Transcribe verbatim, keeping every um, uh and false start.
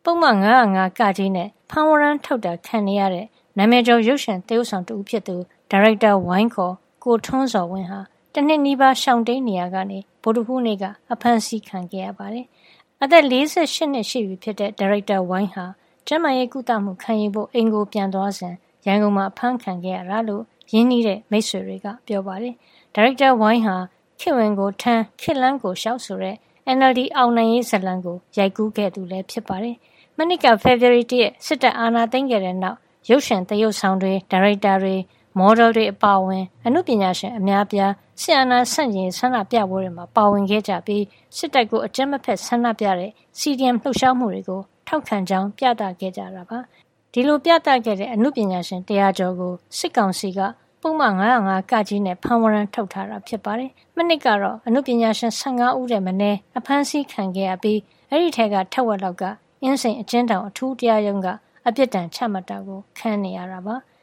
ပုံမှန်၅၀၅ကကြီးနဲ့ဖမ်းဝရမ်းထုတ်တာခံနေရတဲ့နာမည်ကျော်ရုပ်ရှင်သရုပ်ဆောင်တူဖြစ်သူဒါရိုက်တာဝိုင်းခေါ်ကိုထွန်းစော်ဝင်းဟာတနှစ်နီးပါးရှောင်တိန်နေရကနေဗုဒ္ဓဟူးနေ့ကအဖမ်းဆီးခံခဲ့ရပါတယ်။အသက်၄၈နှစ်ရှိပြီဖြစ်တဲ့ဒါရိုက်တာဝိုင်းဟာကျန်းမာရေးကုသမှုခံယူဖို့အိမ်ကိုပြန်သွားစဉ်ရန်ကုန်မှာအဖမ်းခံခဲ့ရတာလို့ရင်းနှီးတဲ့မိတ်ဆွေတွေကပြောပါတယ်။ဒါရိုက်တာဝိုင်းဟာခေဝင်ကိုထမ်းခေလန်းကိုရှောက်ဆိုတဲ့ အန်အယ်လ်ဒီ အောင်နိုင်ရေးဇာတ်လမ်းကိုရိုက်ကူးခဲ့သူလည်းဖြစ်ပါတယ်။မနှစ်ကဖေဖော်ဝါရီလရက်စစ်တပ်အာဏာသိမ်းခဲ့တဲ့နောက်ရုပ်ရှင်သရုပ်ဆောင်တွေဒါရိုက်တာတွေမော်ဒယ်တွေအပါအဝင်အမှုပညာရှင်အများပြားဆီယနာဆန့်ကျင်ဆန္ဒပြပွဲတွေမှာပါဝင်ခဲ့ကြပြီးစစ်တပ်ကိုအကြမ်းမဖက်ဆန္ဒပြတဲ့ စီဒီအမ် လှုပ်ရှားမှုတွေကိုထောက်ခံကြောင်းပြသခဲ့ကြတာပါဒီလိုပြသခဲ့တဲ့အမှုပညာရှင်တရားကျော်ကိုစစ်ကောင်စီကပုံမှန်၅၀၅ကကြီးနဲ့ဖမ်းဝရမ်းထုတ်ထားတာဖြစ်ပါတယ်။မနစ်ကတော့အမှုပညာရှင်၁၅ဦးတဲ့မနေ့အဖမ်းဆီးခံခဲ့ရပြီးအဲ့ဒီထက်ကထက်ဝက်လောက်ကအင်းစိန်အကျဉ်းထောင်အထူးတရားရုံးကအပြစ်ဒဏ်ချမှတ်တာကိုခံနေရတာပါ။